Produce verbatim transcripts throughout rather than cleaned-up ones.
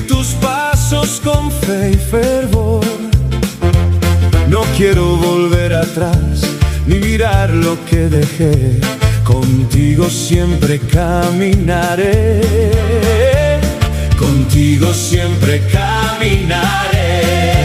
seguir tus pasos con fe y fervor. No quiero volver atrás ni mirar lo que dejé. Contigo siempre caminaré, contigo siempre caminaré.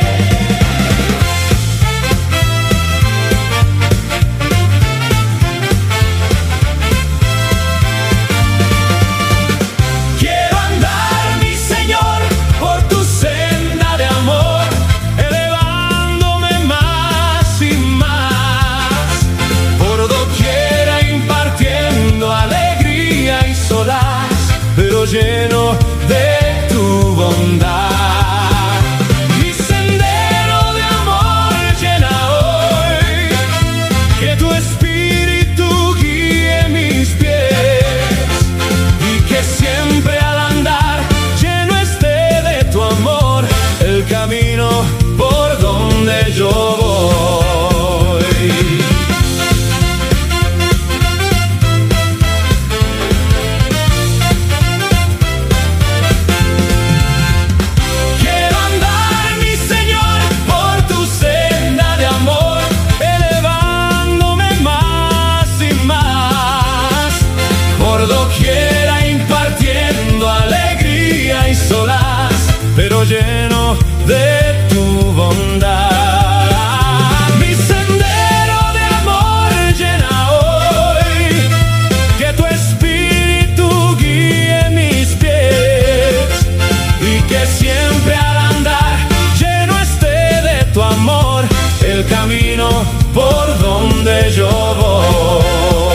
Pero lleno de tu bondad. Mi sendero de amor llena hoy, que tu espíritu guíe mis pies, y que siempre al andar lleno esté de tu amor el camino por donde yo voy. Pero lleno de tu bondad. Mi sendero de amor llena hoy, que tu espíritu guíe mis pies, y que siempre al andar lleno esté de tu amor el camino por donde yo voy.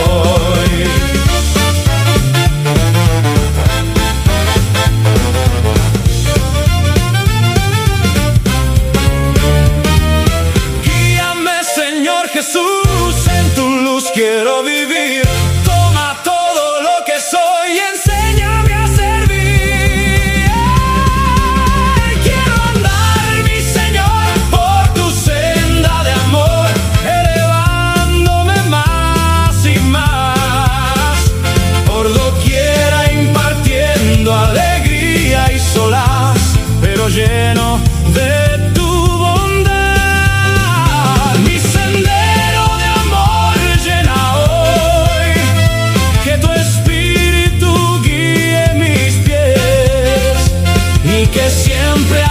Jesús, en tu luz quiero vivir. Toma todo lo que soy y enséñame a servir. Quiero andar, mi Señor, por tu senda de amor, elevándome más y más, por doquiera impartiendo alegría y solaz, pero lleno de tu que siempre